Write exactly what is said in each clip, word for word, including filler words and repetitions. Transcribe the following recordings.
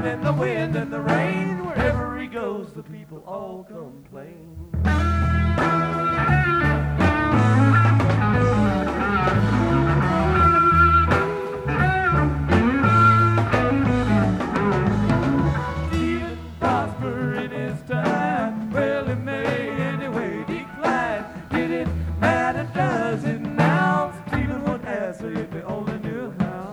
sun and the wind and the rain. Wherever he goes, the people all complain. Stephen prosper in his time. Well, it may anyway decline. Did it matter? Does it now? Stephen would answer if he only knew how.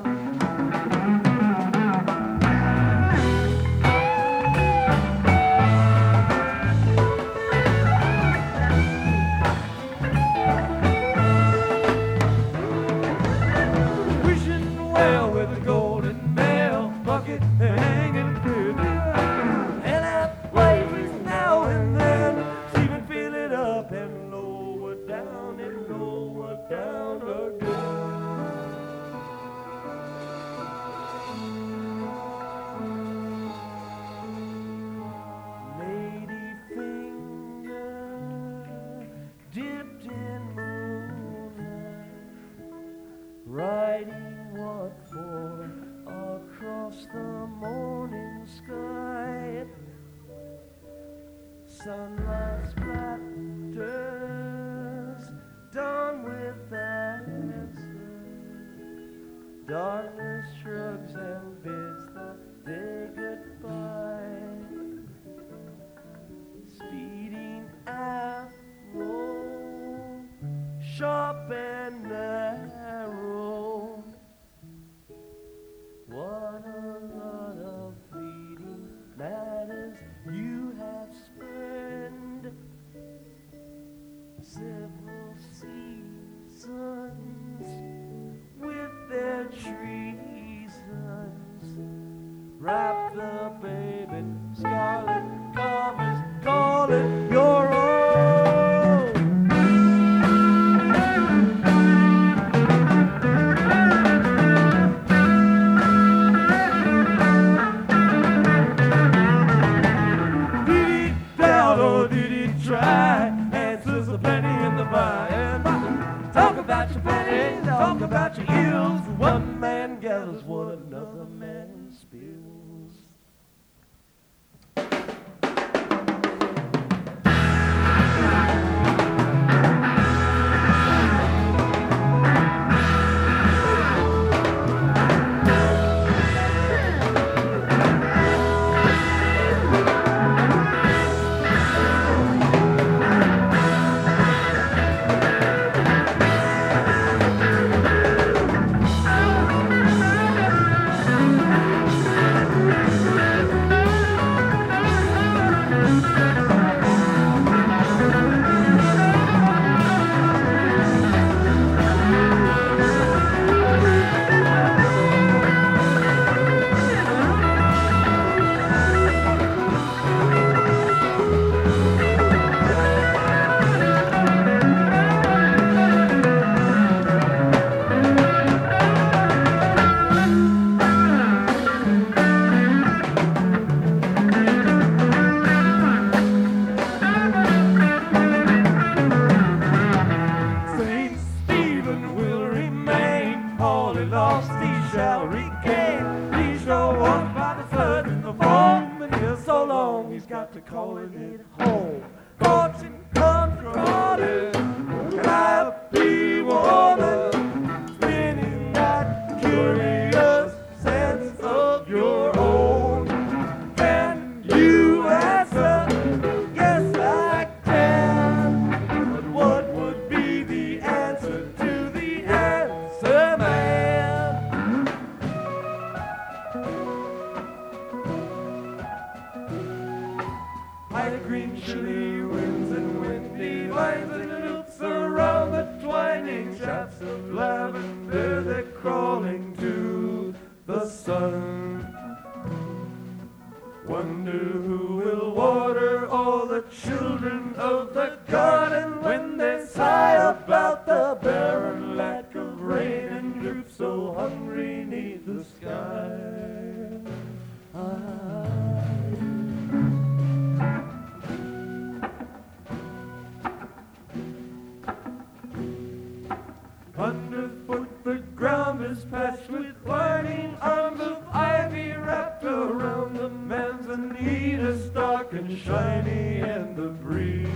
Riding what for across the morning sky. Sunlight splatters, dawn with answer. Darkness shrugs and bids the day goodbye. Speeding arrow, sharp and narrow. What a lot of fleeting matters you have spent. Several seasons with their treasons. Wrap the babe in scarlet covers, call it your own. Answers are plenty in the mind. Talk about your pennies, talk about your ills. One man gathers what another man spills. Calling it home. Fortune comes crawling, and I'll be woman, spinning that curious sense of your own. Can you answer? Yes, I can. But what would be the answer to the answer man? High green chilly winds and windy vines and loops around the twining shafts of lavender, they're crawling to the sun. Wonder who will water all the children of the garden when they sigh about the barren lack of rain and droop so hungry 'neath the sky. I Underfoot the ground is patched with whining arms of ivy wrapped around the and the breeze.